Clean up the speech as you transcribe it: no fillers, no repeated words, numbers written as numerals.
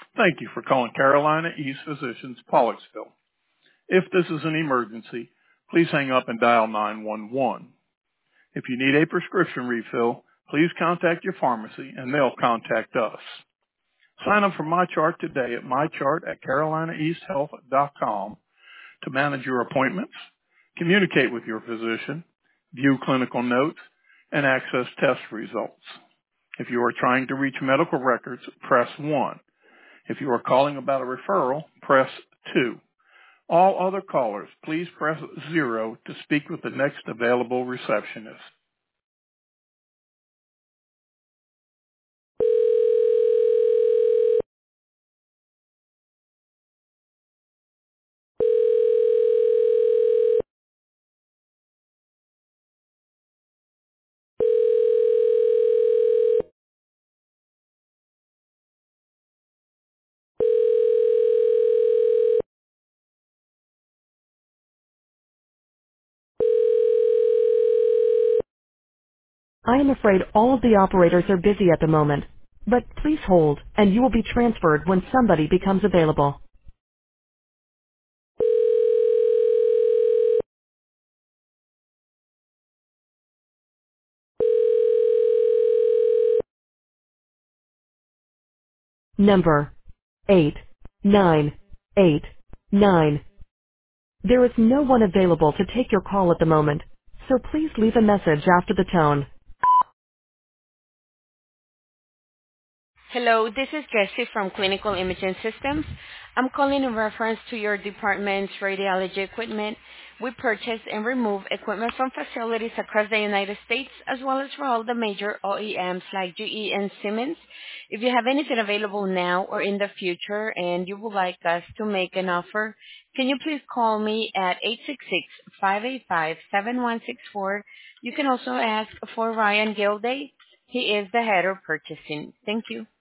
Thank you for calling Carolina East Physicians, Pollocksville. If this is an emergency, please hang up and dial 911. If you need a prescription refill, please contact your pharmacy and they'll contact us. Sign up for MyChart today at mychart@carolinaeasthealth.com to manage your appointments, communicate with your physician, view clinical notes, and access test results. If you are trying to reach medical records, press 1. If you are calling about a referral, press 2. All other callers, please press 0 to speak with the next available receptionist. I am afraid all of the operators are busy at the moment, but please hold and you will be transferred when somebody becomes available. Number 8989. There is no one available to take your call at the moment, so please leave a message after the tone. Hello, this is Jessie from Clinical Imaging Systems. I'm calling in reference to your department's radiology equipment. We purchase and remove equipment from facilities across the United States, as well as for all the major OEMs like GE and Siemens. If you have anything available now or in the future and you would like us to make an offer, can you please call me at 866-585-7164. You can also ask for Ryan Gilday. He is the head of purchasing. Thank you.